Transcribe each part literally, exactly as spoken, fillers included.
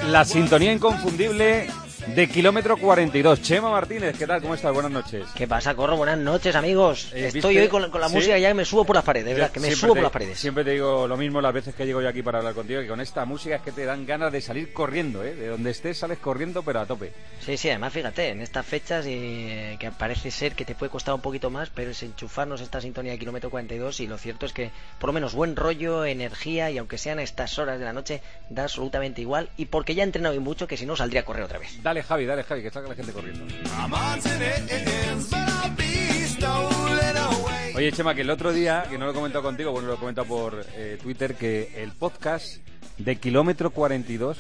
la sintonía inconfundible de Kilómetro cuarenta y dos. Chema Martínez, ¿qué tal? ¿Cómo estás? Buenas noches. ¿Qué pasa, Corro? Buenas noches, amigos. Eh, Estoy ¿viste? hoy con, con la ¿Sí? música ya que me subo por las paredes, ¿verdad? Que me Siempre subo te, por las paredes. Siempre te digo lo mismo las veces que llego yo aquí para hablar contigo, que con esta música es que te dan ganas de salir corriendo, ¿eh? De donde estés sales corriendo, pero a tope. Sí, sí, además fíjate, en estas fechas eh, que parece ser que te puede costar un poquito más, pero es enchufarnos esta sintonía de Kilómetro cuarenta y dos y lo cierto es que por lo menos buen rollo, energía y aunque sean estas horas de la noche, da absolutamente igual y porque ya he entrenado y mucho que si no saldría a correr otra vez. Dale Javi, dale Javi, que salga la gente corriendo. Oye Chema, que el otro día, que no lo he comentado contigo, bueno, lo he comentado por eh, Twitter, que el podcast de Kilómetro cuarenta y dos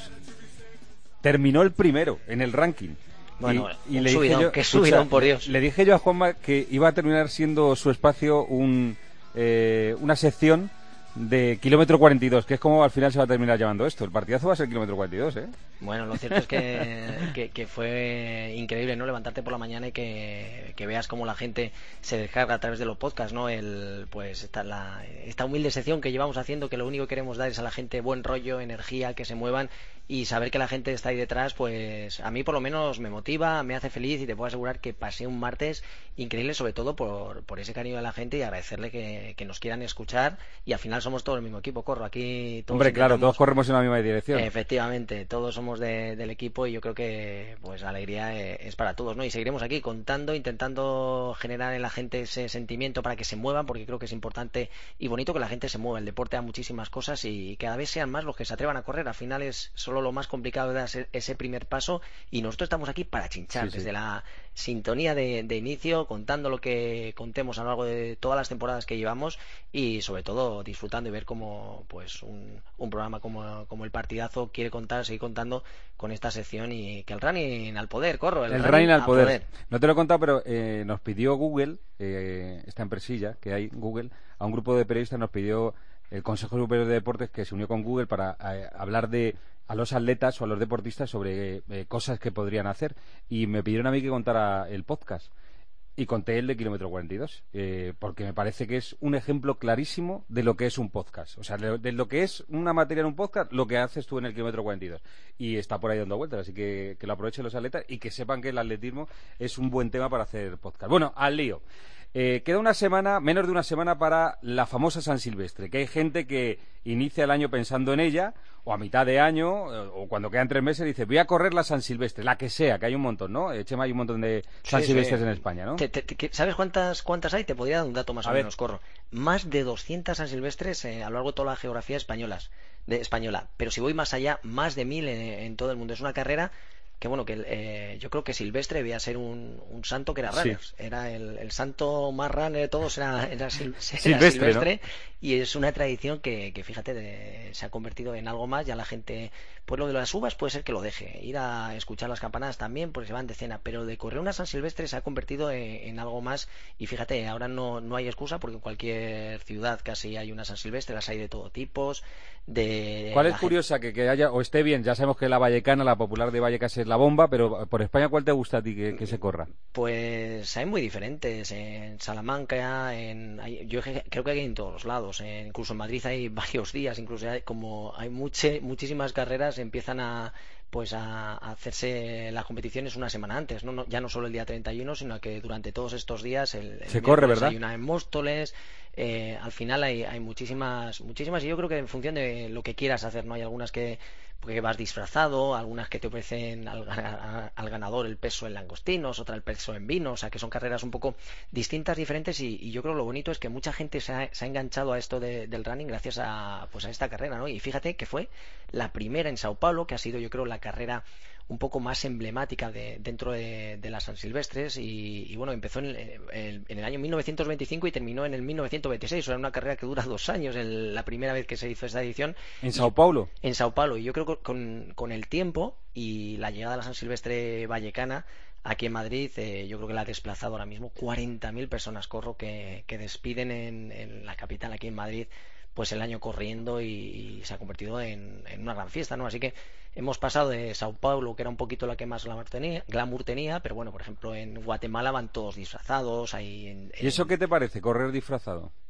terminó el primero en el ranking. Bueno, y, y un le subidón, dije yo, qué subidón, escucha, por Dios. Le dije yo a Juanma que iba a terminar siendo su espacio un eh, una sección de Kilómetro cuarenta y dos, que es como al final se va a terminar llamando esto. El partidazo va a ser Kilómetro cuarenta y dos, ¿eh? Bueno, lo cierto es que, que, que fue increíble, ¿no? Levantarte por la mañana y que, que veas cómo la gente se descarga a través de los podcasts, ¿no? El, pues esta, la, esta humilde sección que llevamos haciendo, que lo único que queremos dar es a la gente buen rollo, energía, que se muevan y saber que la gente está ahí detrás, pues a mí por lo menos me motiva, me hace feliz y te puedo asegurar que pasé un martes increíble, sobre todo por, por ese cariño de la gente y agradecerle que, que nos quieran escuchar y al final somos todo el mismo equipo, Corro, aquí todos Hombre, claro, intentamos... todos corremos en la misma dirección. Efectivamente, todos somos de, del equipo y yo creo que pues la alegría es para todos, ¿no? Y seguiremos aquí contando, intentando generar en la gente ese sentimiento para que se muevan, porque creo que es importante y bonito que la gente se mueva. El deporte da muchísimas cosas y cada vez sean más los que se atrevan a correr. Al final es solo lo más complicado de dar ese primer paso y nosotros estamos aquí para chinchar sí, sí. desde la sintonía de, de inicio, contando lo que contemos a lo largo de todas las temporadas que llevamos y sobre todo disfrutando y ver cómo pues un, un programa como, como el Partidazo quiere contar, seguir contando con esta sección y que el running al poder, Corro, el, el running, running al poder. poder. No te lo he contado, pero eh, nos pidió Google, eh, esta empresilla que hay, Google, a un grupo de periodistas nos pidió el Consejo Superior de Deportes que se unió con Google para eh, hablar de a los atletas o a los deportistas sobre eh, cosas que podrían hacer y me pidieron a mí que contara el podcast y conté el de Kilómetro cuarenta y dos eh, porque me parece que es un ejemplo clarísimo de lo que es un podcast, o sea, de, de lo que es una materia en un podcast, lo que haces tú en el Kilómetro cuarenta y dos y está por ahí dando vueltas, así que que lo aprovechen los atletas y que sepan que el atletismo es un buen tema para hacer podcast. Bueno, al lío. Eh, queda una semana, menos de una semana para la famosa San Silvestre, que hay gente que inicia el año pensando en ella, o a mitad de año, eh, o cuando quedan tres meses, dice, voy a correr la San Silvestre, la que sea, que hay un montón, ¿no? Eh, Chema, hay un montón de San sí, Silvestres sí. en España, ¿no? Te, te, te, ¿Sabes cuántas cuántas hay? Te podría dar un dato más a o ver. menos, Corro. Más de doscientas San Silvestres eh, a lo largo de toda la geografía españolas, de, española. Pero si voy más allá, más de mil en, en todo el mundo. Es una carrera que bueno, que eh, yo creo que Silvestre debía ser un, un santo que era runner, sí. Era el, el santo más runner de todos, era, era, sil, era Silvestre, Silvestre, ¿no? Y es una tradición que, que fíjate, de, se ha convertido en algo más, ya la gente, pues lo de las uvas puede ser que lo deje, ir a escuchar las campanadas también, porque se van de cena, pero de correr una San Silvestre se ha convertido en, en algo más, y fíjate, ahora no, no hay excusa, porque en cualquier ciudad casi hay una San Silvestre, las hay de todo tipos, de... ¿Cuál es curiosa gente... que, que haya, o esté bien, ya sabemos que la vallecana, la popular de Vallecas es la bomba, pero por España, ¿cuál te gusta a ti que, que se corra? Pues hay muy diferentes. En Salamanca, en, hay, yo creo que hay en todos los lados. En, incluso en Madrid hay varios días. Incluso hay, como hay muche, muchísimas carreras, empiezan a pues a, a hacerse las competiciones una semana antes. ¿no? No, ya no solo el día treinta y uno, sino que durante todos estos días el, el se corre, ¿verdad? Hay una en Móstoles. Eh, al final hay, hay muchísimas, muchísimas y yo creo que en función de lo que quieras hacer, no hay algunas que porque vas disfrazado, algunas que te ofrecen al, a, al ganador el peso en langostinos, otra el peso en vino, o sea que son carreras un poco distintas, diferentes y, y yo creo que lo bonito es que mucha gente se ha, se ha enganchado a esto de, del running gracias a pues a esta carrera, ¿no? Y fíjate que fue la primera en Sao Paulo, que ha sido yo creo la carrera un poco más emblemática de, dentro de, de las San Silvestres y, y bueno, empezó en el, en el año mil novecientos veinticinco y terminó en el mil novecientos veintiséis, o sea, una carrera que dura dos años, el, la primera vez que se hizo esta edición. ¿En Sao Paulo? En Sao Paulo, y yo creo que con, con el tiempo y la llegada de la San Silvestre vallecana aquí en Madrid, eh, yo creo que la ha desplazado ahora mismo cuarenta mil personas, Corro, que, que despiden en, en la capital aquí en Madrid pues el año corriendo y, y se ha convertido en, en una gran fiesta, ¿no? Así que hemos pasado de Sao Paulo, que era un poquito la que más glamour tenía, glamour tenía pero bueno, por ejemplo, en Guatemala van todos disfrazados. Hay en, en... ¿Y eso qué te parece, correr disfrazado?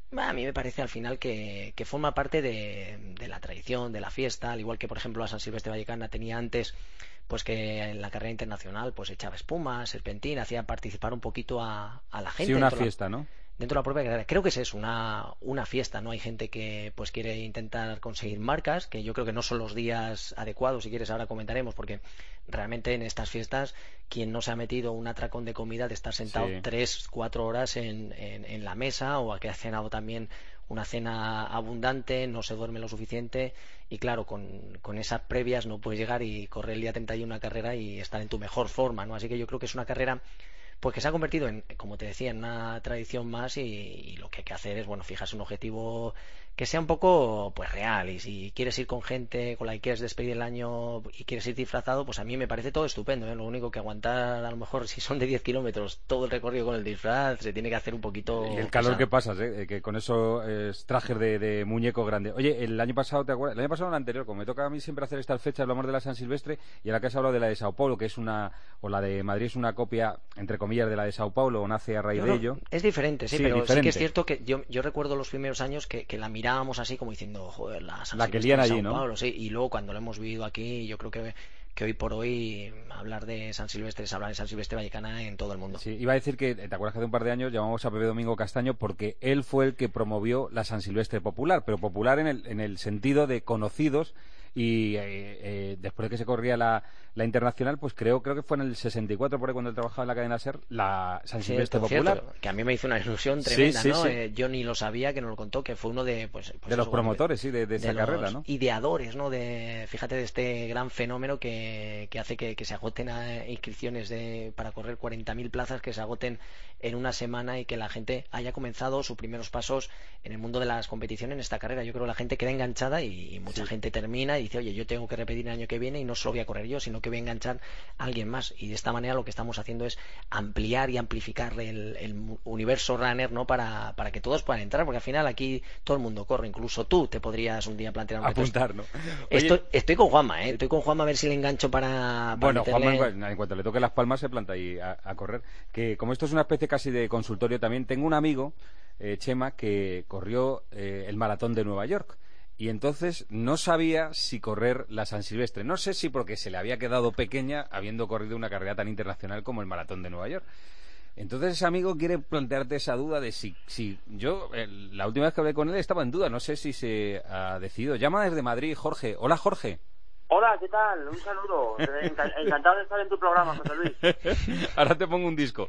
A mí me parece al final que, que forma parte de, de la tradición, de la fiesta, al igual que por ejemplo la San Silvestre Vallecana tenía antes, pues que en la carrera internacional pues echaba espuma, serpentina, hacía participar un poquito a, a la Sí, gente una dentro de la, fiesta, ¿no? dentro de la propia carrera. Creo que es eso, una, una fiesta, ¿no? Hay gente que pues quiere intentar conseguir marcas, que yo creo que no son los días adecuados, si quieres ahora comentaremos, porque realmente en estas fiestas quien no se ha metido un atracón de comida de estar sentado Sí. tres, cuatro horas en, en, en la mesa, o a que ha cenado también una cena abundante, no se duerme lo suficiente y claro, con, con esas previas no puedes llegar y correr el día treinta y uno una carrera y estar en tu mejor forma, ¿no? Así que yo creo que es una carrera pues que se ha convertido en, como te decía, en una tradición más y, y lo que hay que hacer es, bueno, fijarse un objetivo que sea un poco pues real, y si quieres ir con gente con la que quieres despedir el año y quieres ir disfrazado, pues a mí me parece todo estupendo, ¿eh? Lo único que aguantar a lo mejor si son de diez kilómetros todo el recorrido con el disfraz se tiene que hacer un Y el poquito calor que pesado. pasas, ¿eh? Que con eso es trajes de, de muñeco grande. Oye, el año pasado, ¿te acuerdas? El año pasado o el anterior, como me toca a mí siempre hacer estas fechas, hablamos de la San Silvestre, y ahora que has hablado de la de Sao Paulo, que es una, o la de Madrid es una copia, entre comillas, de la de Sao Paulo, o nace a raíz Yo de creo, ello. es diferente, sí, Sí, pero sí que es diferente. cierto que yo, yo recuerdo los primeros años que, que la mirábamos así como diciendo, joder, la San La que Silvestre lían de allí, Sao ¿no? Paulo, sí, y luego cuando lo hemos vivido aquí, yo creo que, que hoy por hoy hablar de San Silvestre es hablar de San Silvestre Vallecana en todo el mundo. Sí, iba a decir que, ¿te acuerdas que hace un par de años llamamos a Pepe Domingo Castaño porque él fue el que promovió la San Silvestre popular, pero popular en el, en el sentido de conocidos, y eh, eh, después de que se corría la, la internacional, pues creo creo que fue en el sesenta y cuatro, por ahí cuando él trabajaba en la cadena SER, la San Silvestre Cierto, popular. cierto, que a mí me hizo una ilusión Sí, tremenda, sí, ¿no? sí. Eh, yo ni lo sabía, que nos lo contó, que fue uno de, pues, pues De los eso, como dice, promotores, sí, de, de de esa carrera, los ¿no? ideadores, ¿no? De, fíjate, de este gran fenómeno que, que hace que, que se agoten a inscripciones de, para correr cuarenta mil plazas, que se agoten en una semana y que la gente haya comenzado sus primeros pasos en el mundo de las competiciones en esta carrera. Yo creo que la gente queda enganchada y, y mucha Sí. gente termina y dice, oye, yo tengo que repetir el año que viene y no solo voy a correr yo, sino que voy a enganchar a alguien más. Y de esta manera lo que estamos haciendo es ampliar y amplificar el, el universo runner, ¿no? Para, para que todos puedan entrar, porque al final aquí todo el mundo corre, incluso tú te podrías un día plantear un reto. Apuntar, ¿no? Estoy, Oye, estoy con Juanma, ¿eh? Estoy con Juanma a ver si le engancho para, para bueno, Juanma, en, meterle. cua- en cuanto le toque las palmas, se planta ahí a, a correr. Que como esto es una especie casi de consultorio también, tengo un amigo, eh, Chema, que corrió eh, el maratón de Nueva York. Y entonces no sabía si correr la San Silvestre. No sé si porque se le había quedado pequeña habiendo corrido una carrera tan internacional como el maratón de Nueva York. Entonces ese amigo quiere plantearte esa duda de si, si yo, eh, la última vez que hablé con él estaba en duda, no sé si se ha decidido. Llama desde Madrid, Jorge. Hola, Jorge. Hola, ¿qué tal? Un saludo. Enca- Encantado de estar en tu programa, José Luis. Ahora te pongo un disco.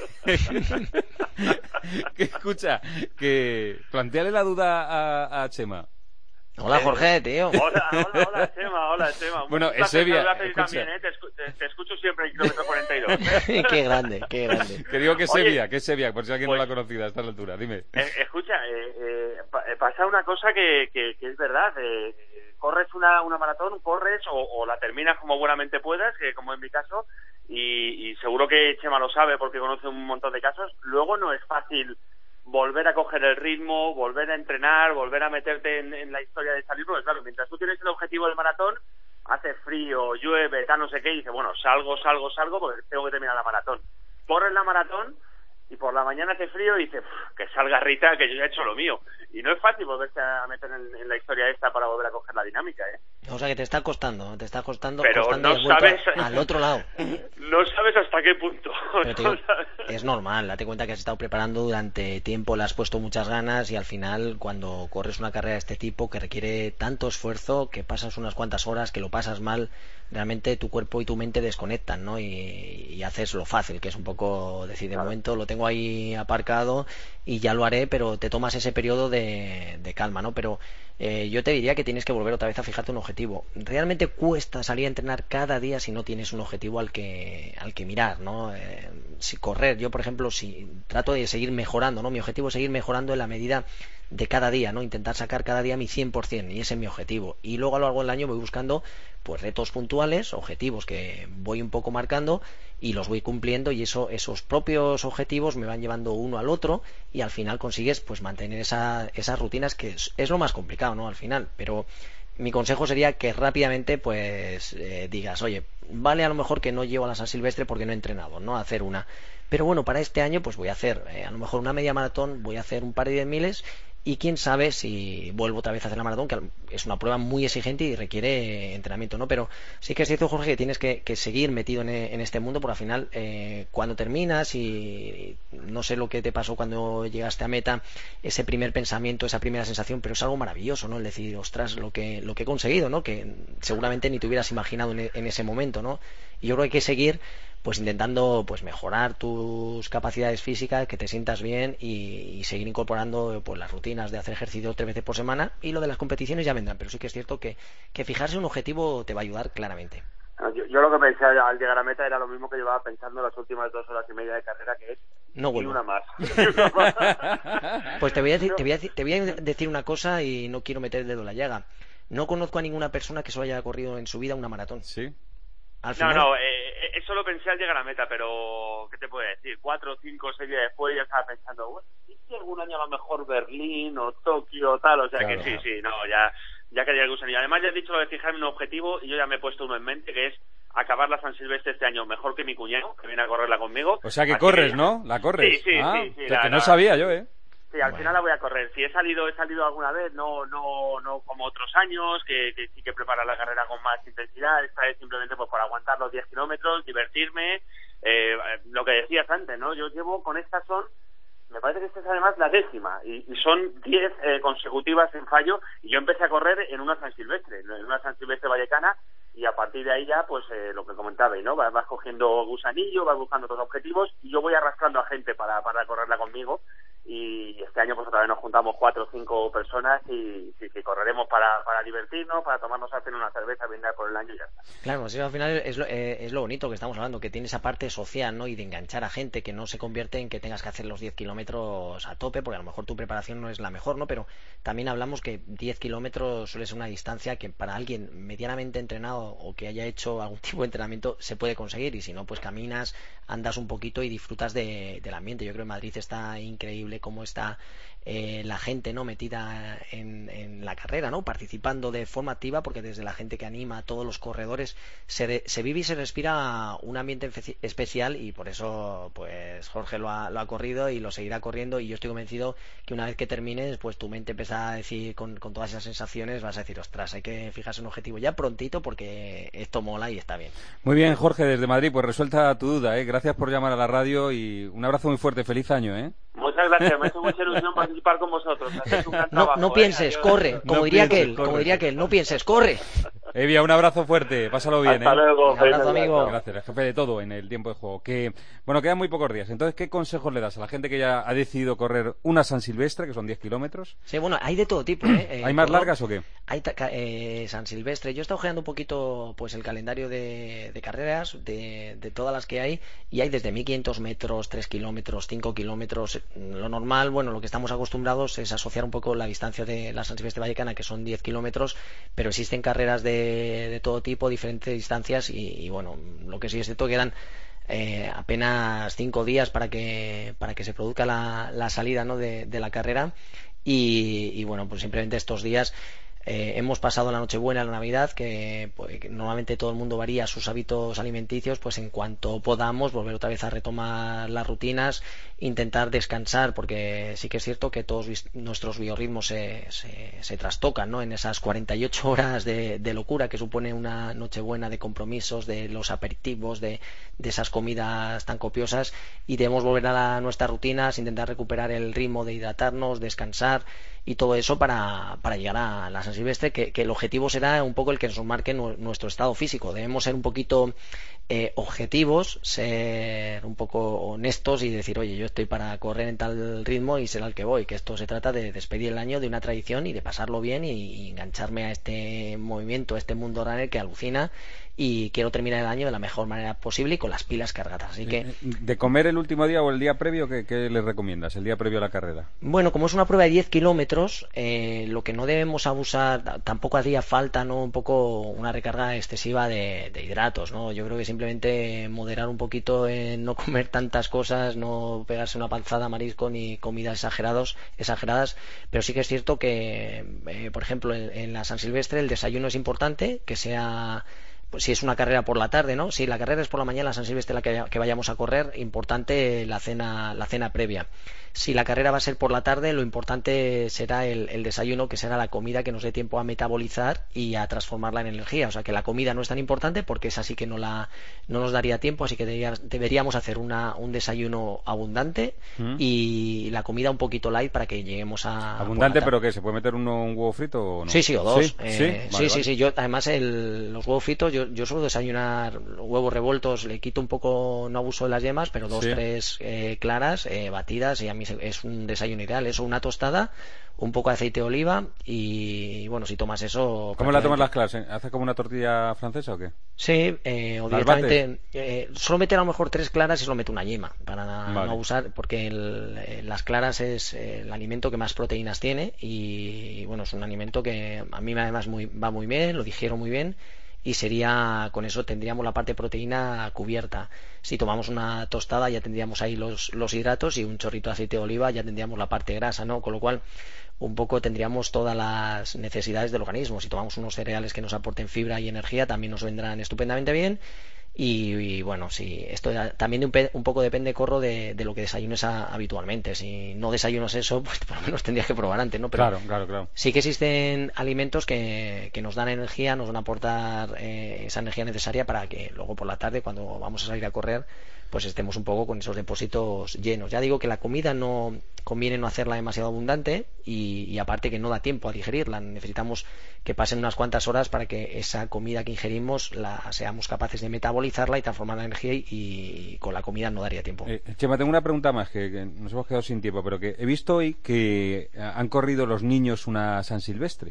Que escucha, que planteale la duda a, a Chema. Hola, Jorge, tío. Hola, hola, hola, Chema, hola, Chema. Bueno, Un placer Esevia, saludarte a ti escucha. también, ¿eh? Te, escu- te- te escucho siempre en kilómetro cuarenta y dos. Qué grande, qué grande. Que digo que es Oye, Sevilla, que es Sevilla, por si alguien pues, no la ha conocido a esta altura. Dime. Eh, escucha, eh, eh, pa- eh, pasa una cosa que, que, que es verdad. Eh, corres una, una maratón, corres o, o la terminas como buenamente puedas, que como en mi caso, y, y seguro que Chema lo sabe porque conoce un montón de casos. Luego no es fácil volver a coger el ritmo, volver a entrenar, volver a meterte en, en la historia de salir, porque claro, mientras tú tienes el objetivo del maratón, hace frío, llueve, tal, no sé qué, y dices, bueno, salgo, salgo, salgo, porque tengo que terminar la maratón. Corres la maratón y por la mañana hace frío y dices, que salga Rita, que yo ya he hecho lo mío. Y no es fácil volverse a meter en, en la historia esta para volver a coger la dinámica, ¿eh? O sea que te está costando, te está costando, Pero costando no y has vuelto sabes- a- al otro lado. No sabes hasta qué punto. Pero, tío, No sabes. es normal, date cuenta que has estado preparando durante tiempo, le has puesto muchas ganas y al final cuando corres una carrera de este tipo que requiere tanto esfuerzo, que pasas unas cuantas horas, que lo pasas mal, realmente tu cuerpo y tu mente desconectan, ¿no? Y, y haces lo fácil, que es un poco decir, de Claro. momento lo tengo ahí aparcado y ya lo haré, pero te tomas ese periodo de, de calma, ¿no? Pero eh, yo te diría que tienes que volver otra vez a fijarte un objetivo. Realmente cuesta salir a entrenar cada día si no tienes un objetivo al que al que mirar, ¿no? Eh, si correr, yo por ejemplo, si trato de seguir mejorando, ¿no? Mi objetivo es seguir mejorando en la medida de cada día, ¿no? Intentar sacar cada día mi cien por ciento y ese es mi objetivo. Y luego a lo largo del año voy buscando pues retos puntuales, objetivos que voy un poco marcando y los voy cumpliendo y eso esos propios objetivos me van llevando uno al otro y al final consigues pues mantener esa, esas rutinas que es, es lo más complicado, ¿no? Al final, pero mi consejo sería que rápidamente pues eh, digas, oye, vale a lo mejor que no llego a la San Silvestre porque no he entrenado, no hacer una, Pero bueno, para este año pues voy a hacer eh, a lo mejor una media maratón, voy a hacer un par de diez miles y quién sabe si vuelvo otra vez a hacer la maratón, que es una prueba muy exigente y requiere entrenamiento, ¿no? Pero sí que es cierto, Jorge, que tienes que, que seguir metido en, en este mundo, porque al final eh, cuando terminas y, y no sé lo que te pasó cuando llegaste a meta, ese primer pensamiento, esa primera sensación, pero es algo maravilloso, ¿no? El decir, ostras, lo que, lo que he conseguido, ¿no? Que seguramente ni te hubieras imaginado en, en ese momento, ¿no? Y yo creo que hay que seguir pues intentando pues mejorar tus capacidades físicas, que te sientas bien y, y seguir incorporando pues las rutinas de hacer ejercicio tres veces por semana, y lo de las competiciones ya vendrán, pero sí que es cierto que, que fijarse un objetivo te va a ayudar claramente. Yo, yo lo que pensé al llegar a meta era lo mismo que llevaba pensando las últimas dos horas y media de carrera, que es no y una más. Pues te voy, a decir, te, voy a decir, te voy a decir una cosa y no quiero meter el dedo en la llaga. No conozco a ninguna persona que solo haya corrido en su vida una maratón. Sí. Al final... No, no, eh, eso lo pensé al llegar a meta, pero ¿qué te puedo decir? Cuatro, cinco, seis días después ya estaba pensando, bueno, ¿y si algún año a lo mejor Berlín o Tokio o tal? O sea, claro, que sí, no. sí, no, ya, ya quería el gusanillo. Además ya he dicho lo de fijarme un objetivo y yo ya me he puesto uno en mente, que es acabar la San Silvestre este año mejor que mi cuñado, que viene a correrla conmigo. O sea que Así corres, que... ¿no? ¿La corres? Sí, sí, ah, sí. sí que, la, que no la... sabía yo, ¿eh? Sí, al bueno. final la voy a correr. Si he salido, he salido alguna vez, no no no como otros años, que, que sí que preparar la carrera con más intensidad. Esta vez simplemente pues para aguantar los diez kilómetros, divertirme, eh, lo que decías antes, ¿no? Yo llevo con esta son, me parece que esta es además la décima, y, y son diez eh, consecutivas en fallo, y yo empecé a correr en una San Silvestre, en una San Silvestre vallecana, y a partir de ahí ya, pues eh, lo que comentabais, ¿no? Vas, vas cogiendo gusanillo, vas buscando otros objetivos, y yo voy arrastrando a gente para, para correrla conmigo. Y este año pues otra vez nos juntamos cuatro o cinco personas y sí, sí, correremos para, para divertirnos, para tomarnos al final una cerveza, brindar por el año y ya está. Claro, pues al final es lo, eh, es lo bonito que estamos hablando, que tiene esa parte social, ¿no? Y de enganchar a gente, que no se convierte en que tengas que hacer los diez kilómetros a tope, porque a lo mejor tu preparación no es la mejor, ¿no? Pero también hablamos que diez kilómetros suele ser una distancia que para alguien medianamente entrenado o que haya hecho algún tipo de entrenamiento se puede conseguir, y si no, pues caminas, andas un poquito y disfrutas de, del ambiente. Yo creo que Madrid está increíble cómo está eh, la gente, ¿no? Metida en, en la carrera, ¿no? Participando de forma activa, porque desde la gente que anima a todos los corredores se, de, se vive y se respira un ambiente especial, y por eso pues Jorge lo ha, lo ha corrido y lo seguirá corriendo, y yo estoy convencido que una vez que termines pues tu mente empieza a decir con, con todas esas sensaciones, vas a decir, ostras, hay que fijarse un objetivo ya prontito porque esto mola y está bien. Muy bien, Jorge, desde Madrid, pues resuelta tu duda, ¿eh? Gracias por llamar a la radio y un abrazo muy fuerte, feliz año, ¿eh? Muchas gracias, me ha hecho mucha ilusión participar con vosotros. Un gran no, trabajo, no pienses, ¿eh? corre, como no diría pienses, aquel, corre. como diría aquel, no pienses, corre. Evia, un abrazo fuerte, pásalo bien. Hasta ¿eh? luego. Un abrazo, amigo. Gracias, el jefe de todo en el tiempo de juego. Que, bueno, quedan muy pocos días. Entonces, ¿qué consejos le das a la gente que ya ha decidido correr una San Silvestre, que son diez kilómetros? Sí, bueno, hay de todo tipo, ¿eh? ¿Hay más todo, largas o qué? Hay eh, San Silvestre. Yo he estado ojeando un poquito pues el calendario de, de carreras, de, de todas las que hay, y hay desde mil quinientos metros, tres kilómetros, cinco kilómetros. Lo normal, bueno, lo que estamos acostumbrados es asociar un poco la distancia de la San Silvestre vallecana, que son diez kilómetros, pero existen carreras de, de todo tipo, diferentes distancias, y, y bueno, lo que sí es cierto que quedan eh, apenas cinco días para que para que se produzca la, la salida, ¿no? de, de la carrera, y, y bueno, pues simplemente estos días Eh, hemos pasado la Nochebuena, la Navidad, que, pues, que normalmente todo el mundo varía sus hábitos alimenticios, pues en cuanto podamos volver otra vez a retomar las rutinas, intentar descansar, porque sí que es cierto que todos nuestros biorritmos se, se, se trastocan, ¿no? En esas cuarenta y ocho horas de, de locura que supone una Nochebuena, de compromisos, de los aperitivos, de, de esas comidas tan copiosas, y debemos volver a la, nuestras rutinas, intentar recuperar el ritmo de hidratarnos, descansar y todo eso para, para llegar a la San Silvestre, que, que el objetivo será un poco el que nos marque nu, nuestro estado físico. Debemos ser un poquito eh, objetivos, ser un poco honestos y decir, oye, yo estoy para correr en tal ritmo y será el que voy, que esto se trata de despedir el año de una tradición y de pasarlo bien y, y engancharme a este movimiento, a este mundo runner que alucina, y quiero terminar el año de la mejor manera posible y con las pilas cargadas. Así que, ¿de comer el último día o el día previo, qué, qué les recomiendas, el día previo a la carrera? Bueno, como es una prueba de diez kilómetros, eh, lo que no debemos abusar, tampoco haría falta, ¿no? Un poco una recarga excesiva de, de hidratos, ¿no? Yo creo que simplemente moderar un poquito en no comer tantas cosas, no pegarse una panzada a marisco ni comidas exagerados, exageradas, pero sí que es cierto que, eh, por ejemplo, en, en la San Silvestre el desayuno es importante, que sea pues si es una carrera por la tarde, ¿no? Si la carrera es por la mañana, San Silvestre la que, que vayamos a correr, importante la cena, la cena previa. Si la carrera va a ser por la tarde, lo importante será el, el desayuno, que será la comida que nos dé tiempo a metabolizar y a transformarla en energía. O sea que la comida no es tan importante porque esa sí que no la no nos daría tiempo, así que debería, deberíamos hacer una, un desayuno abundante mm. y la comida un poquito light para que lleguemos a... ¿Abundante, pero qué? ¿Se puede meter uno un huevo frito o no? Sí, sí, o dos. Sí, eh, sí, sí, vale, sí, vale. sí. Yo, además, el, los huevos fritos, yo, yo suelo desayunar huevos revueltos, le quito un poco, no abuso de las yemas, pero dos, sí. tres eh, claras, eh, batidas, y a mí es un desayuno ideal. Eso, una tostada, un poco de aceite de oliva y, bueno, si tomas eso... ¿Cómo la tomas las claras? ¿Haces como una tortilla francesa o qué? Sí, eh, o directamente... Eh, solo meter a lo mejor tres claras y solo meto una yema, para vale. no abusar, porque el, las claras es el alimento que más proteínas tiene y, bueno, es un alimento que a mí además muy, va muy bien, lo digiero muy bien, y sería, con eso tendríamos la parte de proteína cubierta. Si tomamos una tostada ya tendríamos ahí los, los hidratos, y un chorrito de aceite de oliva ya tendríamos la parte grasa, ¿no? Con lo cual un poco tendríamos todas las necesidades del organismo. Si tomamos unos cereales que nos aporten fibra y energía, también nos vendrán estupendamente bien. Y, y bueno, sí, esto también un, un poco depende, Corro, de, de lo que desayunes a, habitualmente. Si no desayunas eso, pues por lo menos tendrías que probar antes, ¿no? Pero claro, claro, claro. Sí que existen alimentos que, que nos dan energía, nos van a aportar eh, esa energía necesaria para que luego por la tarde, cuando vamos a salir a correr, pues estemos un poco con esos depósitos llenos. Ya digo que la comida no conviene no hacerla demasiado abundante y, y aparte que no da tiempo a digerirla. Necesitamos que pasen unas cuantas horas para que esa comida que ingerimos la seamos capaces de metabolizarla y transformarla en energía, y, y con la comida no daría tiempo. Eh, Chema, tengo una pregunta más, que, que nos hemos quedado sin tiempo, pero que he visto hoy que han corrido los niños una San Silvestre.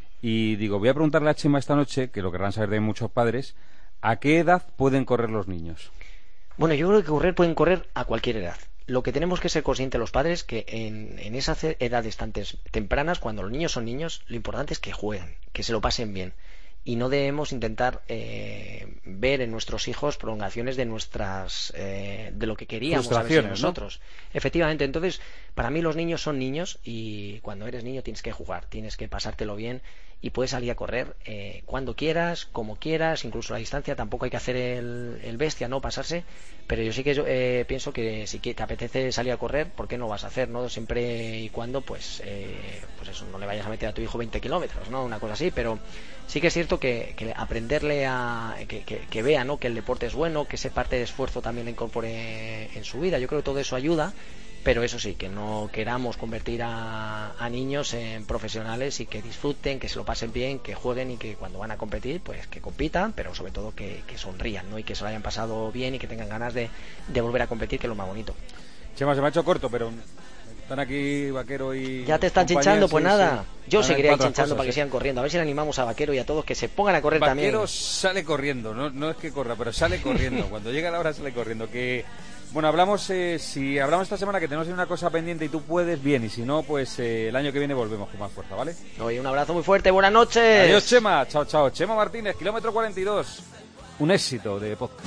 Y digo, voy a preguntarle a Chema esta noche, que lo querrán saber de muchos padres, ¿a qué edad pueden correr los niños? Bueno, yo creo que correr pueden correr a cualquier edad. Lo que tenemos que ser conscientes los padres que en, en esas edades tan tempranas, cuando los niños son niños, lo importante es que jueguen, que se lo pasen bien. Y no debemos intentar eh, ver en nuestros hijos prolongaciones de nuestras eh, de lo que queríamos a veces nosotros. ¿No? Efectivamente, entonces, para mí los niños son niños, y cuando eres niño tienes que jugar, tienes que pasártelo bien, y puedes salir a correr eh, cuando quieras, como quieras, incluso a la distancia. Tampoco hay que hacer el, el bestia, no pasarse, pero yo sí que yo, eh, pienso que si te apetece salir a correr, ¿por qué no vas a hacer? ¿No? Siempre y cuando, pues, eh, pues eso, no le vayas a meter a tu hijo veinte kilómetros, ¿no? Una cosa así, pero sí que es cierto que, que aprenderle a que, que, que vea, ¿no?, que el deporte es bueno, que esa parte de esfuerzo también la incorpore en su vida. Yo creo que todo eso ayuda, pero eso sí, que no queramos convertir a, a niños en profesionales, y que disfruten, que se lo pasen bien, que jueguen, y que cuando van a competir, pues que compitan, pero sobre todo que, que sonrían, ¿no?, y que se lo hayan pasado bien y que tengan ganas de, de volver a competir, que es lo más bonito. Chema, se me ha hecho corto, pero están aquí Vaquero y... Ya te están chinchando, pues sí, nada. Sí. Yo Van seguiré chinchando cosas, para que sí. sigan corriendo. A ver si le animamos a Vaquero y a todos que se pongan a correr Vaquero también. Vaquero sale corriendo, no, no es que corra, pero sale corriendo. Cuando llega la hora sale corriendo. Que bueno, hablamos, eh, si hablamos esta semana que tenemos una cosa pendiente y tú puedes, bien, y si no, pues eh, el año que viene volvemos con más fuerza, ¿vale? Oye, un abrazo muy fuerte, buenas noches. Adiós, Chema, chao, chao. Chema Martínez, kilómetro cuarenta y dos. Un éxito de podcast.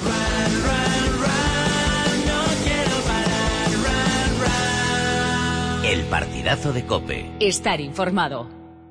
El partidazo de COPE. Estar informado.